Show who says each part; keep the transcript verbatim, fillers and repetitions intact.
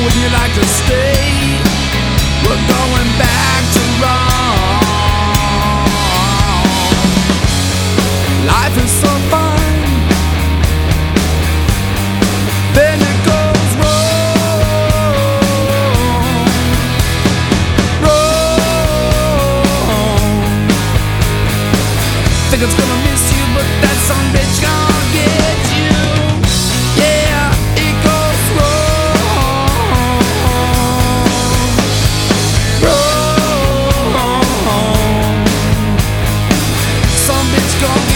Speaker 1: would you like to stay? We're going back to wrong. Life is so fine, then it goes wrong, wrong. Think it's gonna miss you, but that some bitch gonna get you. Yeah, it goes wrong, wrong. Some bitch gonna get